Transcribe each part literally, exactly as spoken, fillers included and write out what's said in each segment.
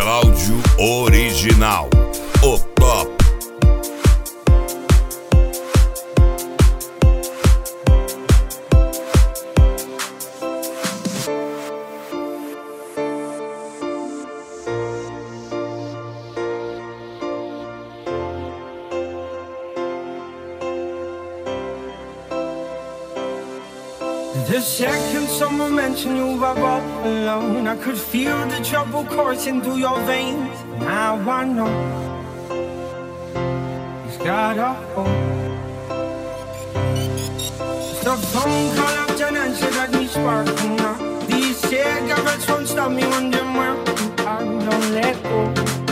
Cláudio Original, o top. The second someone mentioned you, I was alone. I could feel the trouble coursing through your veins. Now I know he's got a home. The phone call after an answer got me sparking now. These cigarettes won't stop me wondering where you are. Don't let go.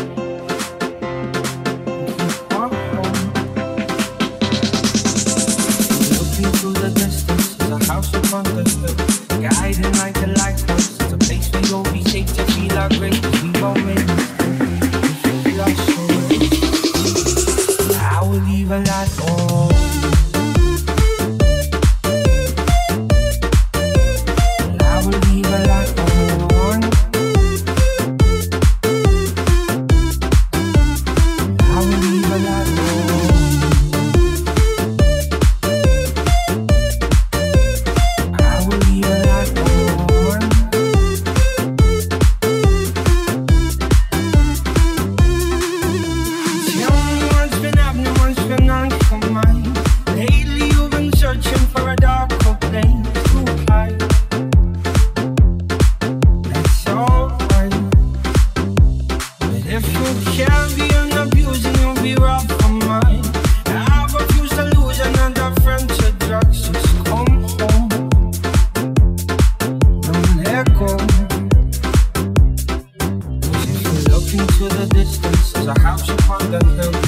Keep on home. Looking through the distance, a house upon the hill, guiding like a lighthouse. It's a place where you'll be safe to feel our grace. We won't make mistakes. We feel our soul. I will leave a light on. I will leave a light on. I will leave a light on. Into the distance, there's a house upon the hill.